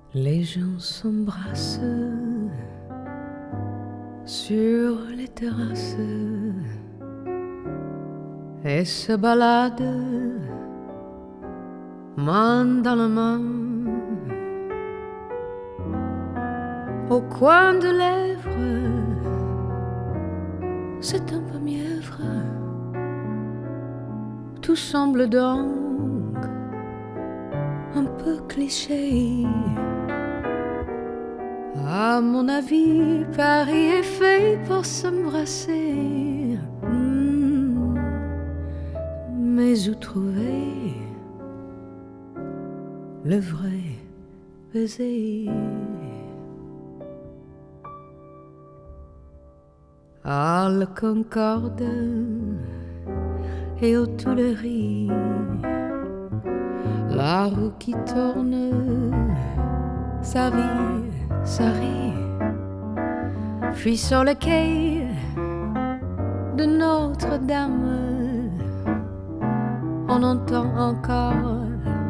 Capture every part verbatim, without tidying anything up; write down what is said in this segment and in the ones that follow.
Les gens s'embrassent sur les terrasses et se baladent main dans la main. Au coin de lèvres, c'est un peu mièvre. Tout semble donc un peu cliché. À mon avis, Paris est fait pour s'embrasser. Mmh. Mais où trouver le vrai baiser? À la Concorde et aux Tuileries, la roue qui tourne, sa vie, ça rit. Puis sur le quai de Notre-Dame, on entend encore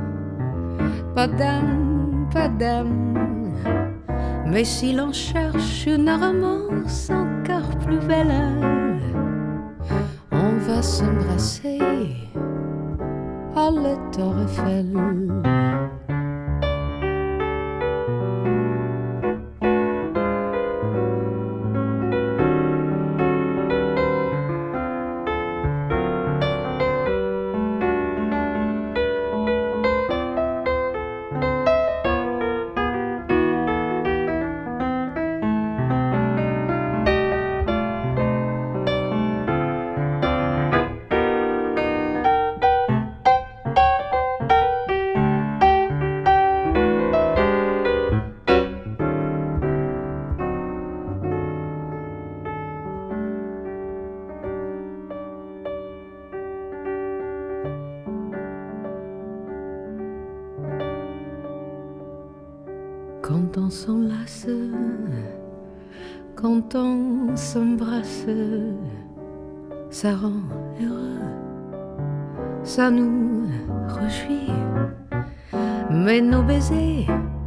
Padam, padam. Mais si l'on cherche une romance encore plus belle, on va s'embrasser à la Tour Eiffel. Quand on s'enlace, quand on s'embrasse, ça rend heureux, ça nous réjouit. Mais nos baisers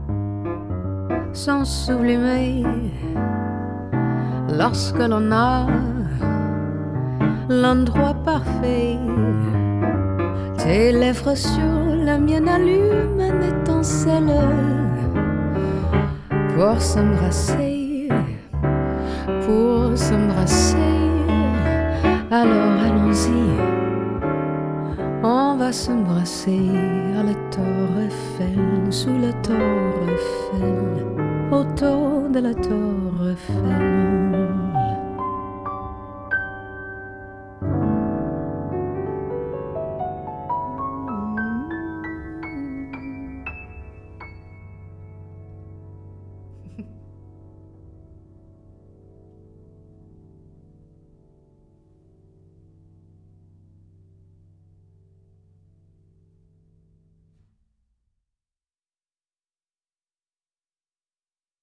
sont sublimés lorsque l'on a l'endroit parfait. Tes lèvres sur la mienne allument une étincelle pour s'embrasser, pour s'embrasser. Alors allons-y, on va s'embrasser à la Tour Eiffel, sous la Tour Eiffel, autour de la Tour Eiffel.